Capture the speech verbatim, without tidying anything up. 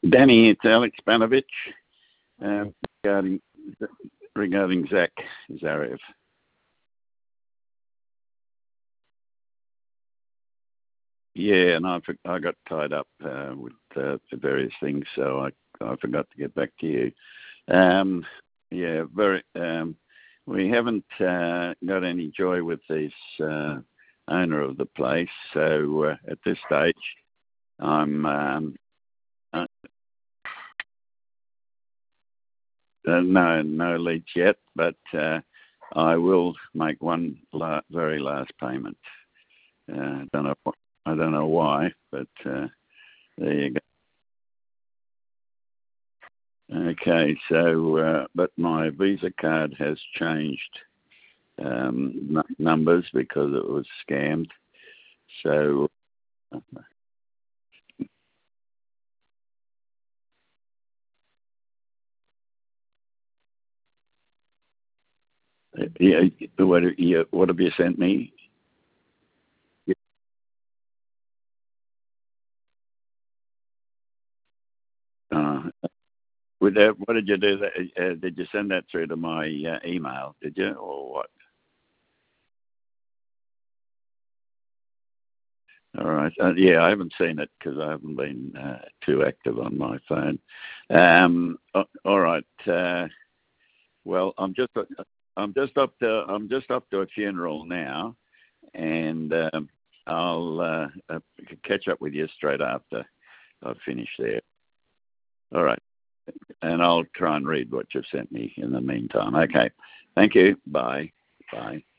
Danny, it's Alex Panovich um, regarding regarding Zach Zarev. Yeah, and I I got tied up uh, with uh, various things, so I I forgot to get back to you. Um, yeah, very. Um, we haven't uh, got any joy with this uh, owner of the place, so uh, at this stage, I'm um, uh, uh, no no leads yet, but uh, I will make one la- very last payment. Uh, don't know I don't know why, but uh, there you go. Okay, so uh, but my Visa card has changed um, n- numbers because it was scammed. So uh, yeah, what yeah, what have you sent me? Uh, with that, what did you do? That, uh, did you send that through to my uh, email? Did you, or what? All right. Uh, yeah, I haven't seen it because I haven't been uh, too active on my phone. Um, a- all right. Uh, well, I'm just I'm just up to I'm just up to a funeral now, and um, I'll uh, uh, catch up with you straight after I've finished there. All right, and I'll try and read what you've sent me in the meantime. Okay. Thank you. Bye. Bye.